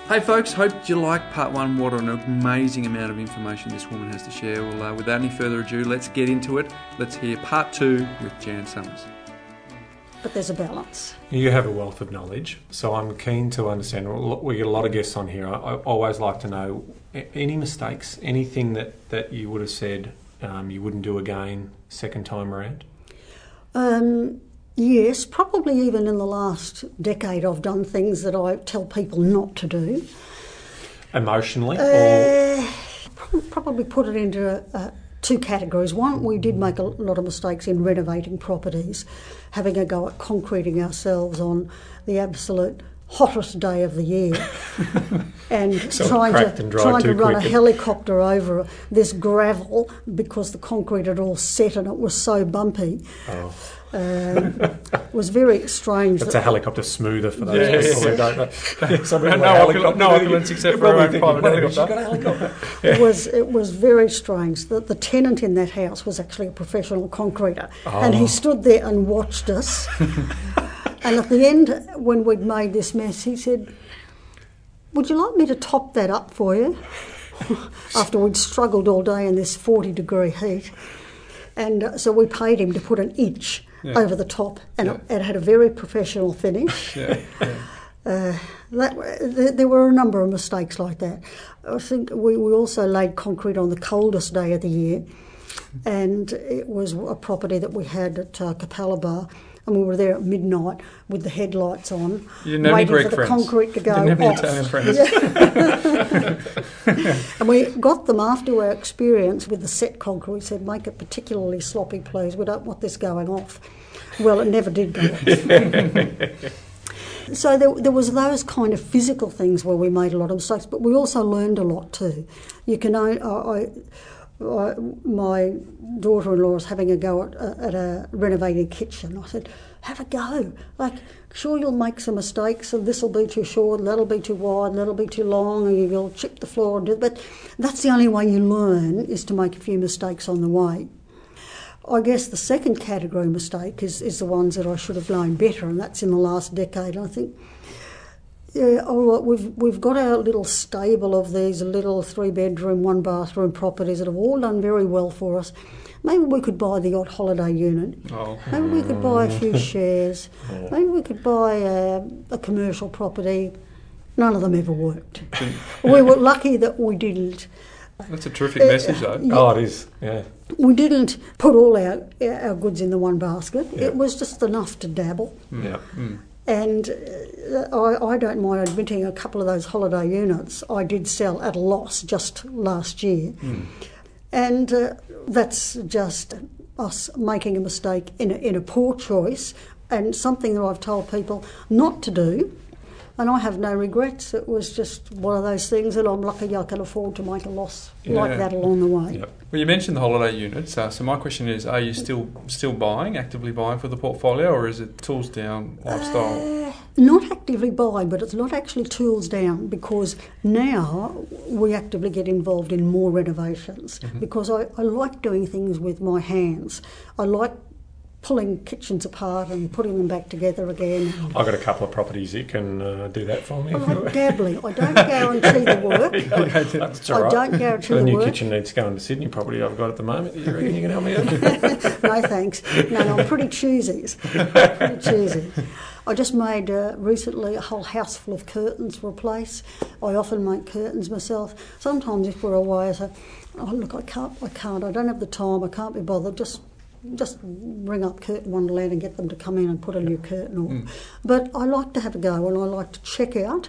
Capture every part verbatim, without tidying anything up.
Hey folks, hope you like part one. What an amazing amount of information this woman has to share. Well, uh, without any further ado, let's get into it. Let's hear part two with Jan Summers. But there's a balance. You have a wealth of knowledge, so I'm keen to understand. We get a lot of guests on here. I always like to know any mistakes, anything that, that you would have said um, you wouldn't do again second time around? Um, yes, probably even in the last decade I've done things that I tell people not to do. Emotionally? Uh, or probably put it into uh, two categories. One, we did make a lot of mistakes in renovating properties, having a go at concreting ourselves on the absolute hottest day of the year and so trying to and trying to run quick. a helicopter over this gravel because the concrete had all set and it was so bumpy. Oh. Um, it was very strange. It's that a helicopter smoother for those Yeah, people yeah. who don't know. Some No, people no, have opulence- helicopter, no you- opulence except you're for our probably own thinking, private "Well, helicopter." she's got a helicopter. It was it was very strange that the tenant in that house was actually a professional concreter, and Oh. he stood there and watched us. And at the end, when we'd made this mess, he said, "Would you like me to top that up for you?" After we'd struggled all day in this forty degree heat, and uh, so we paid him to put an inch Yeah. over the top, and Yeah. it, it had a very professional finish. Yeah, yeah. Uh, that, there, there were a number of mistakes like that. I think we, we also laid concrete on the coldest day of the year, and it was a property that we had at uh, Capalaba, and we were there at midnight with the headlights on, You didn't have any waiting Greek for the friends. concrete to go Didn't have any off. Italian friends. Yeah. And we got them after our experience with the set concrete. We said, "Make it particularly sloppy, please. We don't want this going off." Well, it never did go off. So there, there was those kind of physical things where we made a lot of mistakes, but we also learned a lot too. You can own, I, I, my daughter-in-law was having a go at, at a renovated kitchen. I said, "Have a go. Like, sure, you'll make some mistakes, and this will be too short, and that'll be too wide, and that'll be too long, and you'll chip the floor and do." But that's the only way you learn, is to make a few mistakes on the way. I guess the second category mistake is, is the ones that I should have known better, and that's in the last decade. I think, yeah, all right, we've we've got our little stable of these little three-bedroom, one-bathroom properties that have all done very well for us. Maybe we could buy the odd holiday unit. Oh. Maybe we could buy a few shares. Maybe we could buy a, a commercial property. None of them ever worked. We were lucky that we didn't. That's a terrific message though. yeah. Oh, it is, yeah. We didn't put all our our goods in the one basket. Yeah. It was just enough to dabble. Yeah. Mm. And uh, I, I don't mind admitting a couple of those holiday units I did sell at a loss just last year. Mm. And uh, that's just us making a mistake in a, in a poor choice, and something that I've told people not to do. And I have no regrets. It was just one of those things that I'm lucky I can afford to make a loss Yeah. like that along the way. Yep. Well, you mentioned the holiday units. Uh, so my question is, are you still still buying, actively buying for the portfolio, or is it tools down lifestyle? Uh, not actively buying, but it's not actually tools down, because now we actively get involved in more renovations, Mm-hmm. because I, I like doing things with my hands. I like pulling kitchens apart and putting them back together again. I've got a couple of properties that can uh, do that for me. I like dabbling. I don't guarantee the work. That's I all right. don't guarantee The the new work. kitchen needs to go into Sydney property I've got at the moment. You reckon you can help me out? No thanks. No, no, I'm pretty choosy. Pretty choosy. I just made uh, recently a whole house full of curtains for a place. I often make curtains myself. Sometimes if we're away, I say, "Oh look, I can't, I can't, I don't have the time, I can't be bothered. Just, just ring up Curtain Wonderland and get them to come in and put a new curtain on." Mm. But I like to have a go, and I like to check out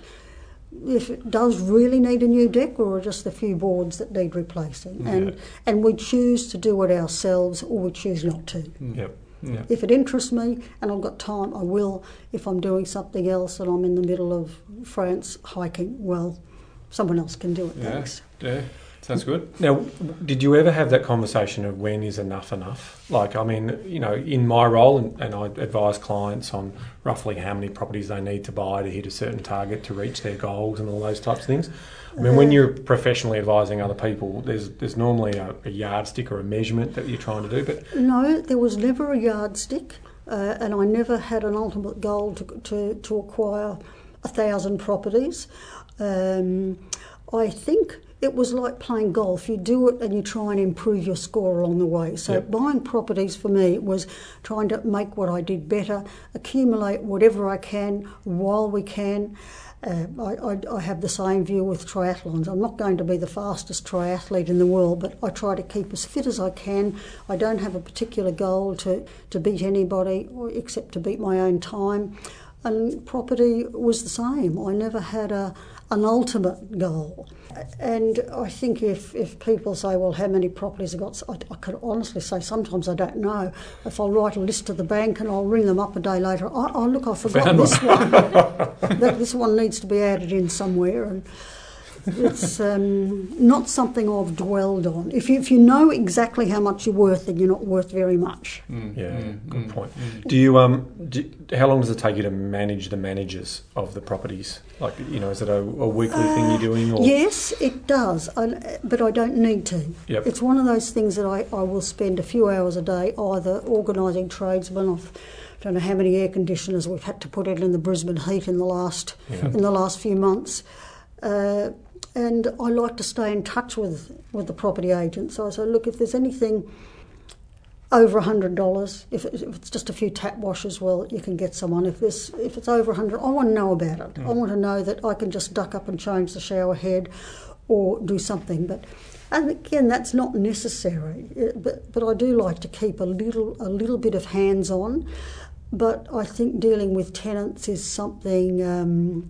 if it does really need a new deck, or just a few boards that need replacing. Yeah. And and we choose to do it ourselves, or we choose not to. Yep. Yeah. If it interests me and I've got time, I will. If I'm doing something else and I'm in the middle of France hiking, well, someone else can do it, Yeah. thanks. Yeah. Sounds good. Now, did you ever have that conversation of when is enough enough? Like, I mean, you know, in my role, and, and I advise clients on roughly how many properties they need to buy to hit a certain target to reach their goals and all those types of things. I mean, when you're professionally advising other people, there's there's normally a, a yardstick or a measurement that you're trying to do, but No, there was never a yardstick, uh, and I never had an ultimate goal to, to, to acquire a thousand properties. Um, I think it was like playing golf. You do it and you try and improve your score along the way. So Yep. buying properties for me was trying to make what I did better, accumulate whatever I can while we can. Uh, I, I, I have the same view with triathlons. I'm not going to be the fastest triathlete in the world, but I try to keep as fit as I can. I don't have a particular goal to, to beat anybody or except to beat my own time. And property was the same. I never had a an ultimate goal. And I think if, if people say, well, how many properties have got, I, I could honestly say sometimes I don't know. If I write a list to the bank and I'll ring them up a day later, oh, oh look, I forgot Found this one. that This one needs to be added in somewhere. And it's um, not something I've dwelled on. If you, if you know exactly how much you're worth, then you're not worth very much. Mm, yeah, mm, good mm, point. mm. Do you um? Do, how long does it take you to manage the managers of the properties? Like, you know, is it a, a weekly Uh, thing you're doing? Or? Yes, it does, I, but I don't need to. Yep. It's one of those things that I, I will spend a few hours a day either organising tradesmen. I've, I don't know how many air conditioners we've had to put in in the Brisbane heat in the last Yeah. in the last few months. Uh, and I like to stay in touch with, with the property agent. So I say, look, if there's anything over one hundred dollars, if, it, if it's just a few tap washers, well, you can get someone. If this, if it's over one hundred dollars, I want to know about it. Mm. I want to know that I can just duck up and change the shower head or do something. But and again, that's not necessary. But but I do like to keep a little a little bit of hands on. But I think dealing with tenants is something um,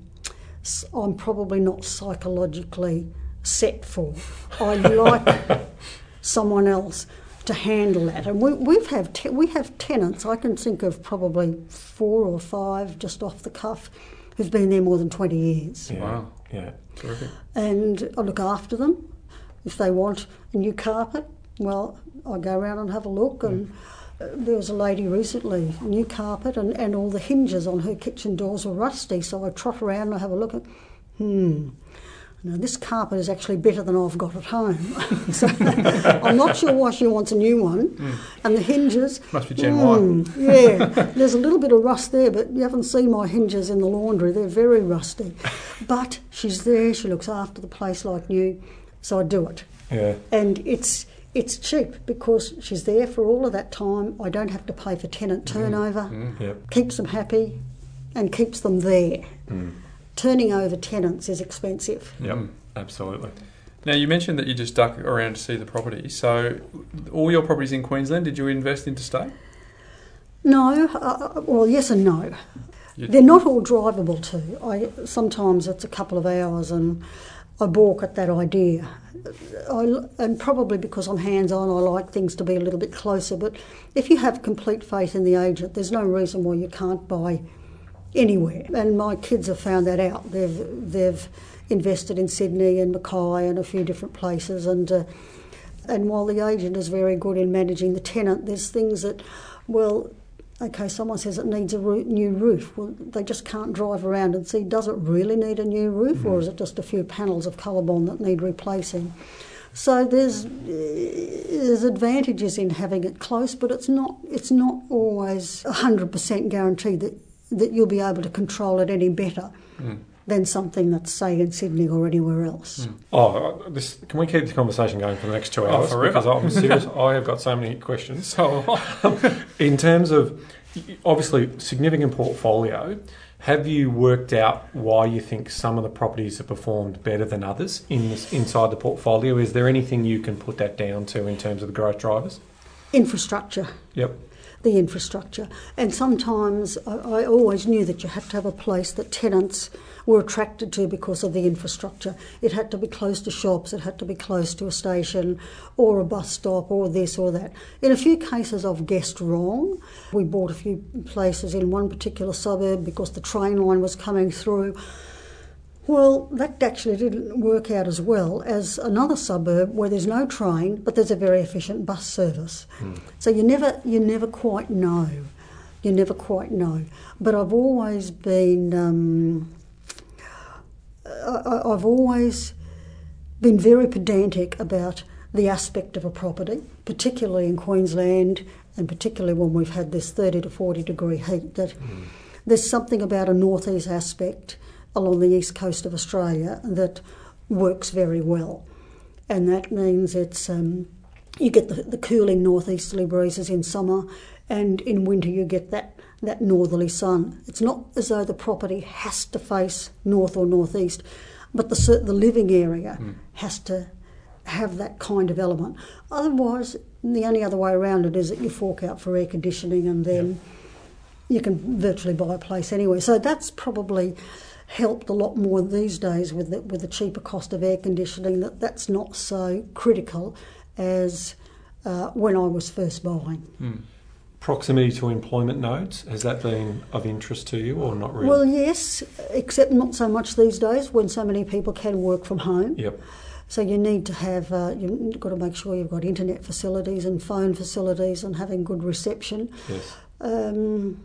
I'm probably not psychologically set for. I like someone else to handle that, and we we've have te- we have tenants. I can think of probably four or five just off the cuff who've been there more than twenty years. Yeah. Wow. Yeah. Terrific. And I look after them. If they want a new carpet, well, I go around and have a look. And uh, there was a lady recently, new carpet, and, and all the hinges on her kitchen doors were rusty. So I trot around and I have a look at, hmm. Now, this carpet is actually better than I've got at home. So I'm not sure why she wants a new one. Mm. And the hinges... Must be Gen mm, Y. Yeah, there's a little bit of rust there, but you haven't seen my hinges in the laundry. They're very rusty. But she's there, she looks after the place like new, so I do it. Yeah. And it's it's cheap because she's there for all of that time. I don't have to pay for tenant turnover. Mm. Yep. Keeps them happy and keeps them there. Mm. Turning over tenants is expensive. Yep, absolutely. Now, you mentioned that you just duck around to see the property. So, all your properties in Queensland, did you invest interstate? No, uh, well, yes and no. You- They're not all drivable too. I sometimes it's a couple of hours, and I balk at that idea. I, and probably because I'm hands-on, I like things to be a little bit closer. But if you have complete faith in the agent, there's no reason why you can't buy anywhere. And my kids have found that out. They've they've invested in Sydney and Mackay and a few different places. And uh, and while the agent is very good in managing the tenant, there's things that, well, okay, someone says it needs a roo- new roof. Well, they just can't drive around and see, does it really need a new roof, mm. or is it just a few panels of Colorbond that need replacing? So there's there's advantages in having it close, but it's not it's not always one hundred percent guaranteed that that you'll be able to control it any better mm. than something that's, say, in Sydney or anywhere else. Mm. Oh, this, can we keep this conversation going for the next two hours? Oh, forever. Because I'm serious. I have got so many questions. So, in terms of, obviously, significant portfolio, have you worked out why you think some of the properties have performed better than others in this, inside the portfolio? Is there anything you can put that down to in terms of the growth drivers? Infrastructure. Yep. The infrastructure. And sometimes I, I always knew that you had to have a place that tenants were attracted to because of the infrastructure. It had to be close to shops, it had to be close to a station or a bus stop or this or that. In a few cases I've guessed wrong. We bought a few places in one particular suburb because the train line was coming through. Well, that actually didn't work out as well as another suburb where there's no train, but there's a very efficient bus service. Mm. So you never, you never quite know. You never quite know. But I've always been, um, I, I've always been very pedantic about the aspect of a property, particularly in Queensland, and particularly when we've had this thirty to forty degree heat. That mm. there's something about a northeast aspect along the east coast of Australia that works very well. And that means it's um, you get the, the cooling northeasterly breezes in summer, and in winter you get that, that northerly sun. It's not as though the property has to face north or northeast, but the, the living area mm. has to have that kind of element. Otherwise, the only other way around it is that you fork out for air conditioning, and then yep. you can virtually buy a place anywhere. So that's probably helped a lot more these days with the, with the cheaper cost of air conditioning, that that's not so critical as uh, when I was first buying. Mm. Proximity to employment nodes, has that been of interest to you or not really? Well, yes, except not so much these days when so many people can work from home. Yep. So you need to have, uh, you've got to make sure you've got internet facilities and phone facilities and having good reception. Yes. Um,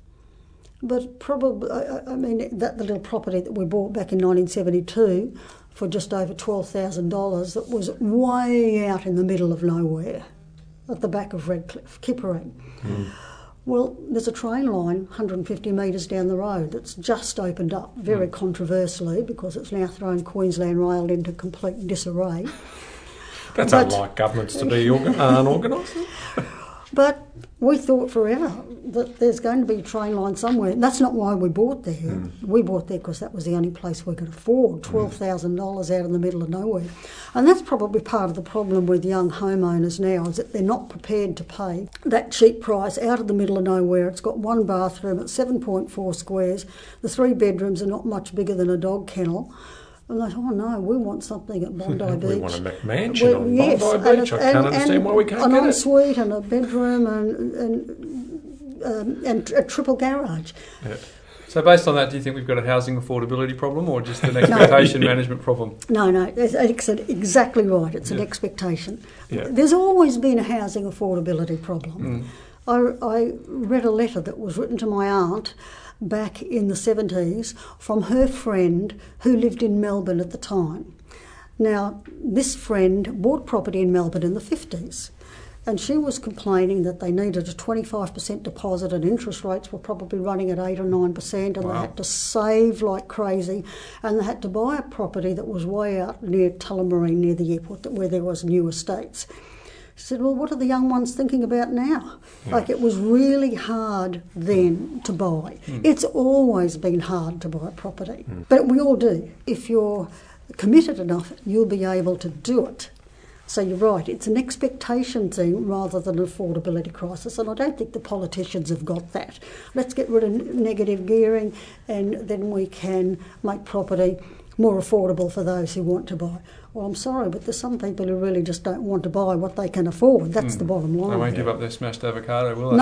but probably, I, I mean, that the little property that we bought back in nineteen seventy-two for just over twelve thousand dollars, that was way out in the middle of nowhere at the back of Redcliffe, Kippering. Mm. Well, there's a train line one hundred fifty metres down the road that's just opened up, very mm. controversially, because it's now thrown Queensland Rail into complete disarray. That's but, unlike governments to be organ- unorganised. But we thought forever that there's going to be a train line somewhere. That's not why we bought there. Mm. We bought there because that was the only place we could afford, twelve thousand dollars out in the middle of nowhere. And that's probably part of the problem with young homeowners now, is that they're not prepared to pay that cheap price out of the middle of nowhere. It's got one bathroom, it's seven point four squares. The three bedrooms are not much bigger than a dog kennel. And they thought, oh no, we want something at Bondi Beach. We want a McMansion well, on yes, Bondi Beach. I can't and, understand and why we can't an get it. An ensuite and a bedroom and and, um, and a triple garage. Yeah. So based on that, do you think we've got a housing affordability problem or just an expectation no. management problem? No, no, it's, it's exactly right. It's yeah. an expectation. Yeah. There's always been a housing affordability problem. Mm. I, I read a letter that was written to my aunt back in the seventies from her friend who lived in Melbourne at the time. Now, this friend bought property in Melbourne in the fifties, and she was complaining that they needed a twenty-five percent deposit and interest rates were probably running at eight or nine percent, and wow. they had to save like crazy, and they had to buy a property that was way out near Tullamarine, near the airport, where there was new estates. She said, well, what are the young ones thinking about now? Yeah. Like, it was really hard then to buy. Mm. It's always been hard to buy property. Mm. But we all do. If you're committed enough, you'll be able to do it. So you're right, it's an expectation thing rather than an affordability crisis, and I don't think the politicians have got that. Let's get rid of negative gearing, and then we can make property more affordable for those who want to buy. Well, I'm sorry, but there's some people who really just don't want to buy what they can afford. That's mm. the bottom line. They won't give up their smashed avocado, will they?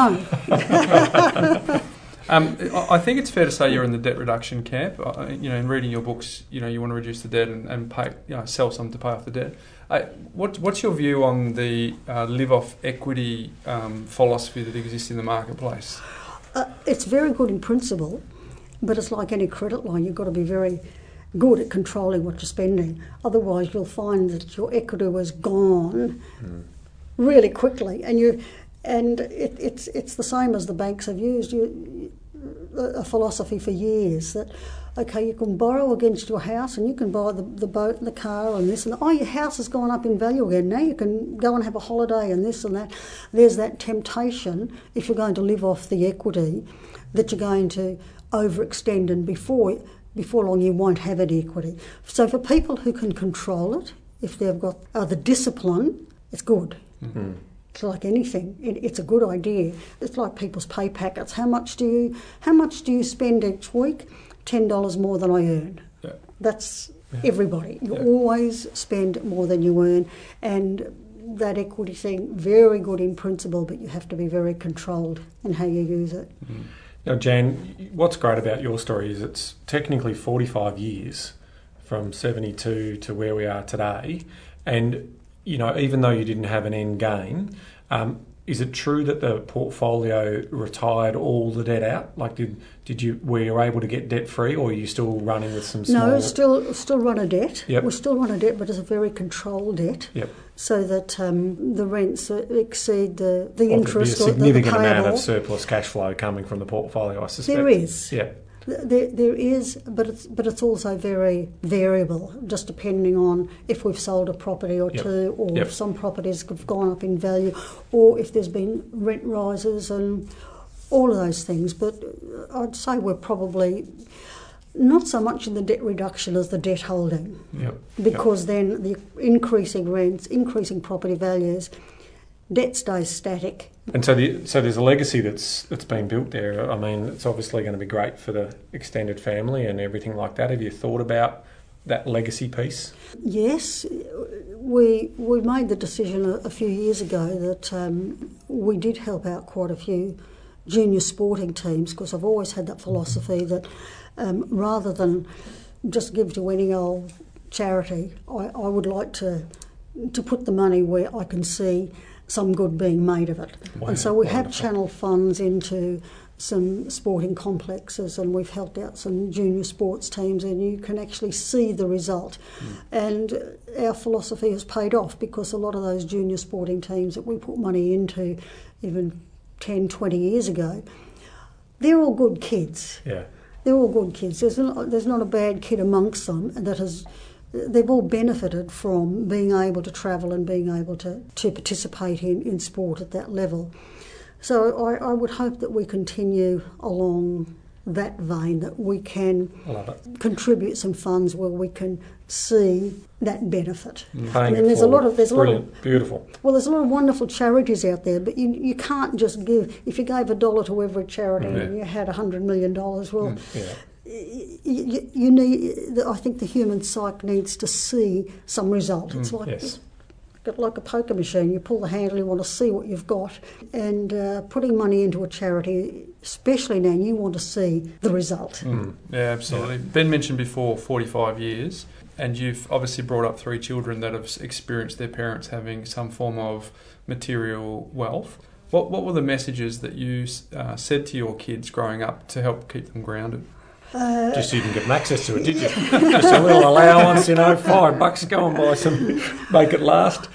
No. um, I think it's fair to say you're in the debt reduction camp. Uh, you know, in reading your books, you know, you want to reduce the debt and, and pay, you know, sell some to pay off the debt. Uh, what, what's your view on the uh, live-off equity um, philosophy that exists in the marketplace? Uh, it's very good in principle, but it's like any credit line. You've got to be very good at controlling what you're spending. Otherwise, you'll find that your equity was gone mm. really quickly, and you, and it, it's it's the same as the banks have used you, a philosophy for years that, okay, you can borrow against your house and you can buy the, the boat and the car and this and that. Oh, your house has gone up in value again. Now you can go and have a holiday and this and that. There's that temptation, if you're going to live off the equity, that you're going to overextend, and before before long you won't have any equity. So for people who can control it, if they've got uh, the discipline, it's good. Mm-hmm. It's like anything. It, it's a good idea. It's like people's pay packets. How much do you how much do you spend each week? ten dollars more than I earn. Yeah. That's yeah. everybody. You yeah. always spend more than you earn, and that equity thing, very good in principle, but you have to be very controlled in how you use it. Mm-hmm. Now, Jan, what's great about your story is it's technically forty-five years from seventy-two to where we are today. And, you know, even though you didn't have an end game, um, is it true that the portfolio retired all the debt out? Like, did did you were you able to get debt free, or are you still running with some small? No, still still run a debt. Yep. We still run a debt, but it's a very controlled debt. Yep. So that um, the rents exceed the the well, interest. There'd be a significant or the amount of surplus cash flow coming from the portfolio, I suspect. There is. Yeah. There, there is, but it's but it's also very variable, just depending on if we've sold a property or Yep. two, or Yep. if some properties have gone up in value, or if there's been rent rises and all of those things. But I'd say we're probably not so much in the debt reduction as the debt holding, Yep. because then the increasing rents, increasing property values, debt stays static. And so, the, so there's a legacy that's that's been built there. I mean, it's obviously going to be great for the extended family and everything like that. Have you thought about that legacy piece? Yes, we we made the decision a, a few years ago that um, we did help out quite a few junior sporting teams, because I've always had that philosophy that um, rather than just give to any old charity, I, I would like to to put the money where I can see some good being made of it. Wow, and so we have wonderful. channeled funds into some sporting complexes, and we've helped out some junior sports teams, and you can actually see the result. Mm. And our philosophy has paid off, because a lot of those junior sporting teams that we put money into even ten, twenty years ago, they're all good kids. Yeah. They're all good kids. There's not, there's not a bad kid amongst them that has... They've all benefited from being able to travel and being able to, to participate in, in sport at that level. So I, I would hope that we continue along that vein, that we can I love it. contribute some funds where we can see that benefit. Paying And it then there's a lot of there's a lot Brilliant. of Beautiful. well, there's a lot of wonderful charities out there, but you you can't just give. If you gave a dollar to every charity Yeah. and you had a hundred million dollars, well. Mm. Yeah. You, you need. I think the human psyche needs to see some result. It's Mm, like yes. like a poker machine. You pull the handle, you want to see what you've got, and uh, putting money into a charity, especially now, you want to see the result. Mm. Yeah, absolutely. Ben mentioned before forty-five years, and you've obviously brought up three children that have experienced their parents having some form of material wealth. What what were the messages that you uh, said to your kids growing up to help keep them grounded? Uh, Just so you can get them access to it, did you? Just a little allowance, you know, five bucks, go and buy some, make it last.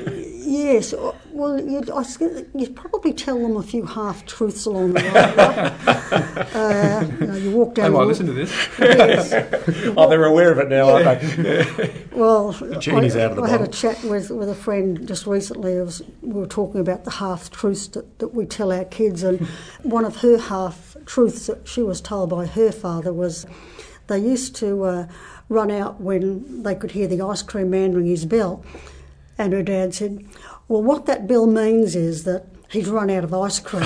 Yes, well, you'd, I s- you'd probably tell them a few half-truths along the way. Right? uh, you, know, you walk They down might the listen to this. Yes. Oh, they're aware of it now, aren't they? Well, genie's I, out of the I had a bottle. chat with, with a friend just recently. It was, we were talking about the half-truths that, that we tell our kids, and one of her half-truths that she was told by her father was they used to uh, run out when they could hear the ice cream man ring his bell. And her dad said, well, what that bell means is that he's run out of ice cream.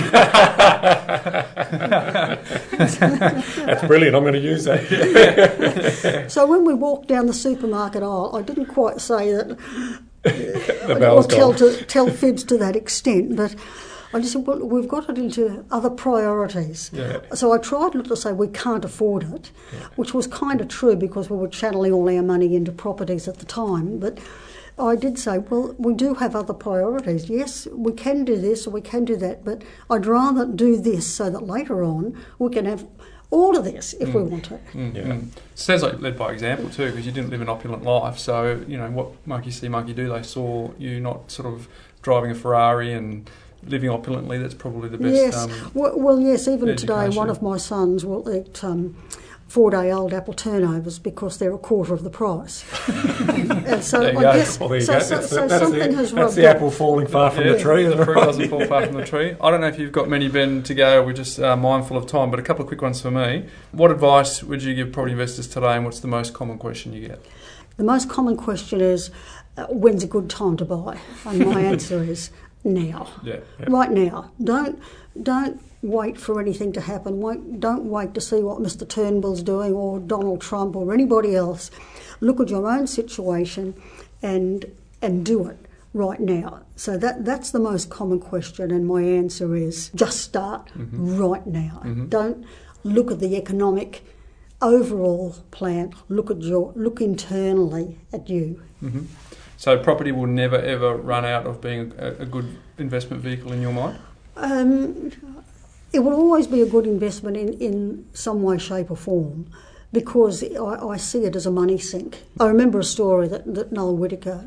That's brilliant, I'm going to use that. So when we walked down the supermarket aisle, I didn't quite say that, The or bell's tell, gone. to, tell fibs to that extent, but I just said, well, we've got it into other priorities. Yeah. So I tried not to say we can't afford it, Yeah. which was kind of true because we were channeling all our money into properties at the time, but I did say, well, we do have other priorities. Yes, we can do this or we can do that, but I'd rather do this so that later on we can have all of this if we want to. Mm, Yeah. mm. Sounds like led by example too, because you didn't live an opulent life. So, you know, what monkey see, monkey do, they saw you not sort of driving a Ferrari and living opulently. That's probably the best. Yes, Um, well, well, yes, even today education. one of my sons will eat um, four-day-old apple turnovers because they're a quarter of the price. And so There you I go. guess Well, there you so, go. so, That's, so the, that's, something the, has that's rubbed the off. apple falling far from yeah, the tree. the fruit doesn't fall far from the tree. I don't know if you've got many, Ben, to go. We're just uh, mindful of time, but a couple of quick ones for me. What advice would you give property investors today, and what's the most common question you get? The most common question is, uh, when's a good time to buy? And my answer is now. Yeah. Yeah. Right now. Don't don't wait for anything to happen. Wait, don't wait to see what Mister Turnbull's doing or Donald Trump or anybody else. Look at your own situation and and do it right now. So that that's the most common question, and my answer is just start Mhm. right now. Mhm. Don't look at the economic overall plan. Look at your look internally at you. hmm So property will never ever run out of being a, a good investment vehicle in your mind? Um, it will always be a good investment in, in some way, shape or form because I, I see it as a money sink. I remember a story that, that Noel Whittaker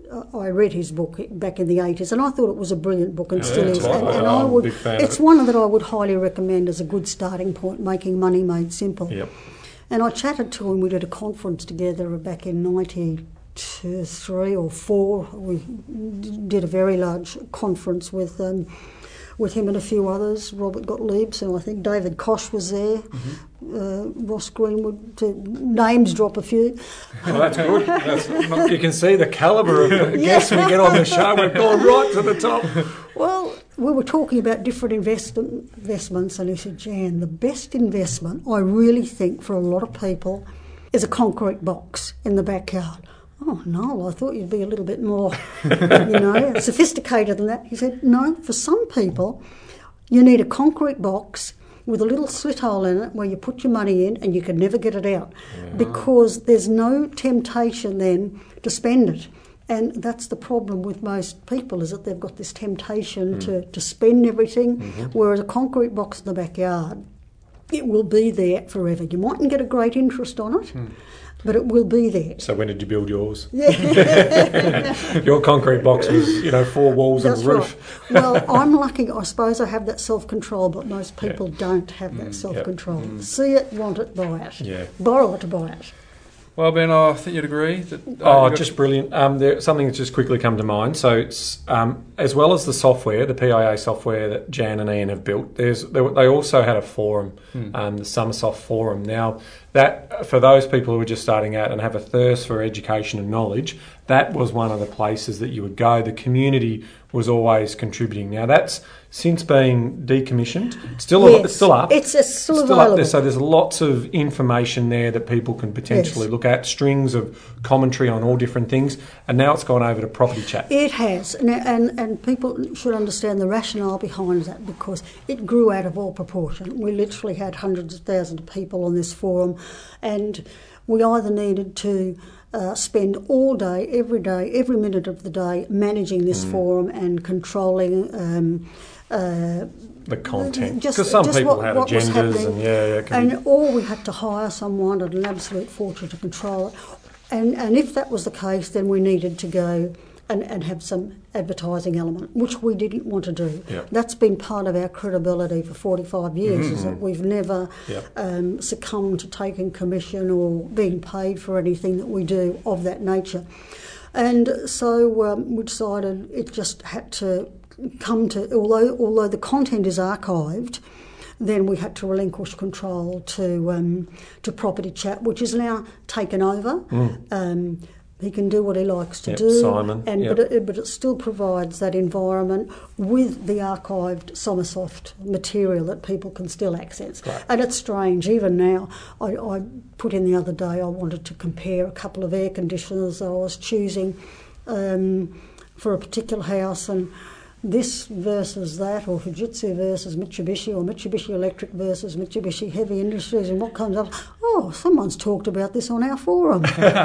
uh, I read his book back in the eighties, and I thought it was a brilliant book, and Yeah, still it's is. like And, that. and I'm I a would, big fan of it's it. one that I would highly recommend as a good starting point, Making Money Made Simple. Yep. And I chatted to him. We did a conference together back in ninety-three or four. We did a very large conference with um, with him and a few others. Robert Gottlieb, and I think David Koch was there. Mm-hmm. Uh, Ross Greenwood, to names drop a few. Well, that's good. That's, you can see the calibre of the guests we get on the show. We've gone right to the top. Well, we were talking about different invest- investments, and he said, Jan, the best investment, I really think, for a lot of people is a concrete box in the backyard. Oh, no, I thought you'd be a little bit more, you know, sophisticated than that. He said, no, for some people, you need a concrete box with a little slit hole in it where you put your money in and you can never get it out, yeah. because there's no temptation then to spend it. And that's the problem with most people, is that they've got this temptation mm. to, to spend everything, mm-hmm. whereas a concrete box in the backyard, it will be there forever. You mightn't get a great interest on it, mm. but it will be there. So when did you build yours? Yeah. Your concrete box was, you know, four walls That's and a roof. Right. Well, I'm lucky. I suppose I have that self-control, but most people yeah. don't have that mm, self-control. Yep. Mm. See it, want it, buy it. Yeah. Borrow it to buy it. Well, Ben, I think you'd agree. That, uh, oh, just brilliant. Um, there, something that's just quickly come to mind. So, it's, um, as well as the software, the P I A software that Jan and Ian have built, there's they, they also had a forum, hmm. um, the Summersoft Forum. Now, that for those people who are just starting out and have a thirst for education and knowledge, that was one of the places that you would go. The community was always contributing. Now, that's since being decommissioned. It's still, yes. it's still up. It's, it's still, it's still available. Up there. So there's lots of information there that people can potentially yes. look at, strings of commentary on all different things. And now it's gone over to Property Chat. It has. And, and, and people should understand the rationale behind that, because it grew out of all proportion. We literally had hundreds of thousands of people on this forum, and we either needed to Uh, spend all day, every day, every minute of the day managing this mm. forum and controlling um, uh, the content. Just, because some just people what, have what agendas, and yeah, yeah and be... or we had to hire someone at an absolute fortune to control it. And and if that was the case, then we needed to go and, and have some advertising element, which we didn't want to do. Yep. That's been part of our credibility for forty-five years, mm-hmm. is that we've never yep. um, succumbed to taking commission or being paid for anything that we do of that nature. And so um, we decided it just had to come to, although although the content is archived, then we had to relinquish control to um, to Property Chat, which is now taken over. Mm. Um, He can do what he likes to yep, do, Simon. and yep. but, it, but it still provides that environment with the archived Summersoft material that people can still access. Right. And it's strange, even now. I, I put in the other day, I wanted to compare a couple of air conditioners I was choosing um, for a particular house, and this versus that, or Fujitsu versus Mitsubishi, or Mitsubishi Electric versus Mitsubishi Heavy Industries, and what comes up? Oh, someone's talked about this on our forum.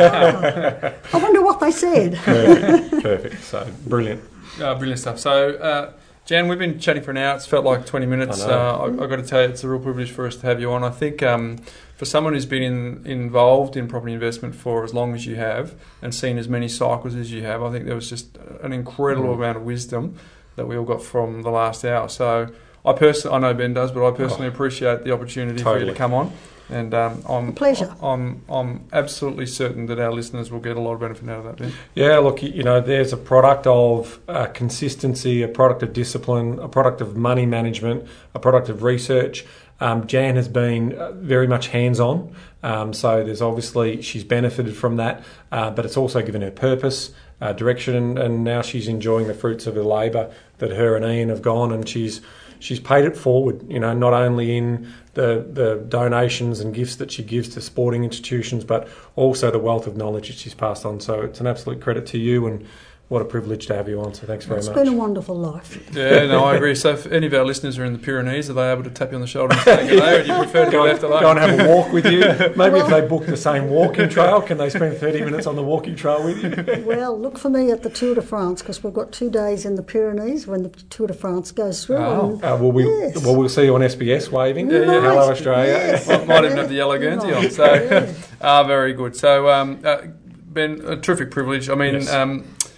I wonder what they said. Perfect. Perfect. So, brilliant. Uh, brilliant stuff. So, uh, Jan, we've been chatting for an hour. It's felt like twenty minutes. I know. Uh, I, I've got to tell you, it's a real privilege for us to have you on. I think um, for someone who's been in, involved in property investment for as long as you have, and seen as many cycles as you have, I think there was just an incredible mm. amount of wisdom that we all got from the last hour. So I personally, I know Ben does, but I personally oh, appreciate the opportunity totally. for you to come on. And um, I'm, a pleasure. I'm, I'm absolutely certain that our listeners will get a lot of benefit out of that, Ben. Yeah, look, you know, there's a product of uh, consistency, a product of discipline, a product of money management, a product of research. Um, Jan has been uh, very much hands-on, um, so there's obviously, she's benefited from that, uh, but it's also given her purpose, uh, direction, and, and now she's enjoying the fruits of her labour that her and Ian have gone, and she's she's paid it forward, you know, not only in the, the donations and gifts that she gives to sporting institutions, but also the wealth of knowledge that she's passed on. So it's an absolute credit to you, and what a privilege to have you on, so thanks very it's much. It's been a wonderful life. Yeah, no, I agree. So if any of our listeners are in the Pyrenees, are they able to tap you on the shoulder and say hello, or do you prefer to go, be left alone? Go and have a walk with you? Maybe well, if they book the same walking trail, can they spend thirty minutes on the walking trail with you? Well, look for me at the Tour de France, because we've got two days in the Pyrenees when the Tour de France goes through. Oh, and, uh, well, we, yes. well, we'll see you on S B S waving. Yeah, yeah, hello, nice. Australia. Yes. Well, might even have the yellow Guernsey on. So, ah, very good. So, um, uh, Ben, a terrific privilege. I mean, yes. um,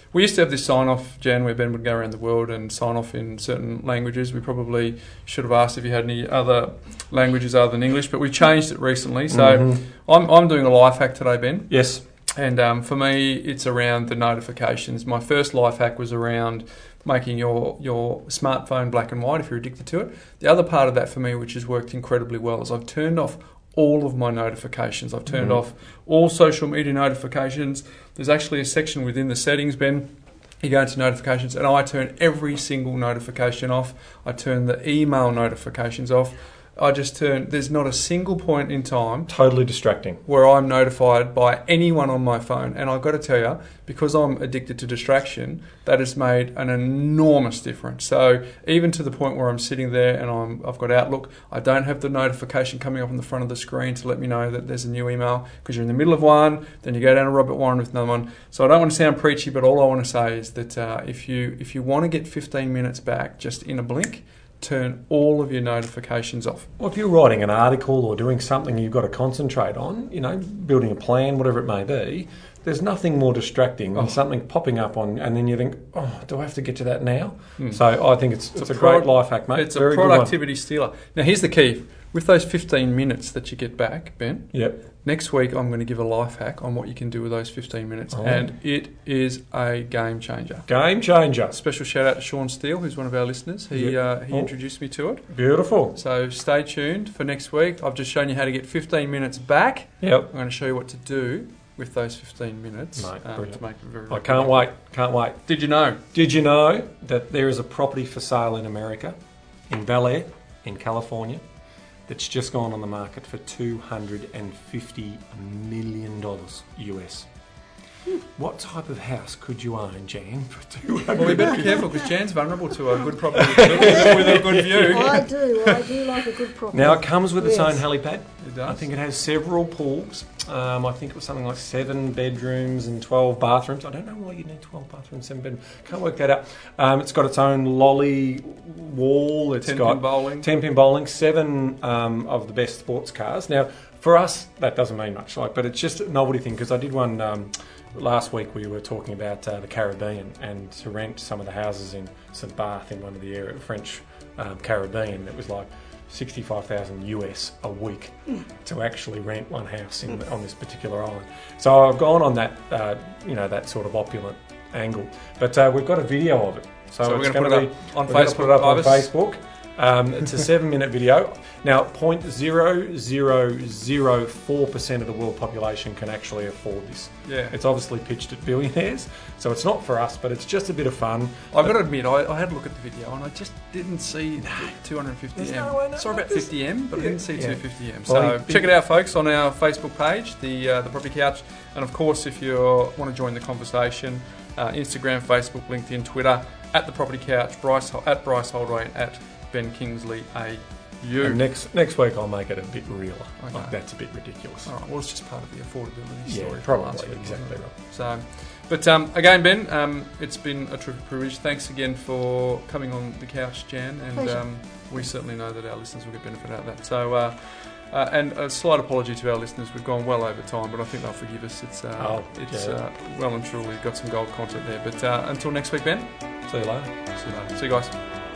We used to have this sign-off, Jan, where Ben would go around the world and sign off in certain languages. We probably should have asked if you had any other languages other than English, but we changed it recently. So Mhm. I'm, I'm doing a life hack today, Ben. Yes. And um, for me, it's around the notifications. My first life hack was around making your, your smartphone black and white if you're addicted to it. The other part of that for me, which has worked incredibly well, is I've turned off all of my notifications. I've turned Mhm. off all social media notifications. There's actually a section within the settings, Ben. You go into notifications and I turn every single notification off. I turn the email notifications off. I just turn, there's not a single point in time Totally distracting. where I'm notified by anyone on my phone. And I've got to tell you, because I'm addicted to distraction, that has made an enormous difference. So even to the point where I'm sitting there and I'm, I've got Outlook, I don't have the notification coming up on the front of the screen to let me know that there's a new email, because you're in the middle of one, then you go down to Robert Warren with another one. So I don't want to sound preachy, but all I want to say is that uh, if you if you want to get fifteen minutes back just in a blink, turn all of your notifications off. Well, if you're writing an article or doing something you've got to concentrate on, you know, building a plan, whatever it may be, there's nothing more distracting than Oh. something popping up on, and then you think, oh, do I have to get to that now? Hmm. So I think it's, it's, It's a, a pro- great life hack, mate. It's Very a good one. productivity stealer. Now, here's the key. With those fifteen minutes that you get back, Ben, Yep. next week I'm going to give a life hack on what you can do with those fifteen minutes. Oh. And it is a game changer. Game changer. Special shout out to Sean Steele, who's one of our listeners. He, Yep. uh, he Oh. introduced me to it. Beautiful. So stay tuned for next week. I've just shown you how to get fifteen minutes back. Yep. I'm going to show you what to do with those fifteen minutes Mate, um, brilliant. to make it very, I very can't good. wait. Can't wait. Did you know? Did you know that there is a property for sale in America, in Bel Air, in California, that's just gone on the market for two hundred fifty million dollars U S? What type of house could you own, Jan, for two hundred? Well, we better be careful because Jan's vulnerable to a good property with a with a good view. I do. I do like a good property. Now, it comes with its Yes. own helipad. It does. I think it has several pools. Um, I think it was something like seven bedrooms and twelve bathrooms. I don't know why you need twelve bathrooms, seven bedrooms. Can't work that out. Um, it's got its own lolly wall. It's ten got pin bowling. ten pin bowling, seven um, of the best sports cars. Now, for us, that doesn't mean much, like, but it's just a novelty thing, because I did one um, last week. We were talking about uh, the Caribbean and to rent some of the houses in Saint Barth in one of the area, French um, Caribbean. It was like sixty-five thousand U S a week to actually rent one house in, on this particular island. So I've gone on that, uh, you know, that sort of opulent angle. But uh, we've got a video of it. So, So we're it's going to going put to it be up on we're gonna Facebook. put it up on Ibis. Facebook. Um, it's a seven-minute video. Now, zero point zero zero zero four percent of the world population can actually afford this. Yeah. It's obviously pitched at billionaires, so it's not for us, but it's just a bit of fun. I've got to admit, I, I had a look at the video and I just didn't see two hundred fifty There's M. no way, no, Sorry no, about there's- fifty M, but I didn't see Yeah. two hundred fifty M. Well, So he- check it out, folks, on our Facebook page, the uh, the Property Couch. And of course, if you want to join the conversation, uh, Instagram, Facebook, LinkedIn, Twitter, at the Property Couch, Bryce at Bryce Holdaway, and at Ben Kingsley A U. And next next week I'll make it a bit realer. Okay. Like, that's a bit ridiculous. All right, well, it's just part of the affordability Yeah, story. from probably, last week, wasn't exactly it? right. So, but um, again, Ben, um, it's been a terrific privilege. Thanks again for coming on the couch, Jan, and Pleasure. um, we certainly know that our listeners will get benefit out of that. So, uh, uh, and a slight apology to our listeners. We've gone well over time, but I think they'll forgive us. It's uh, Oh, it's yeah. uh, well and truly got some gold content there. But uh, until next week, Ben. See you later. See you later. See you guys.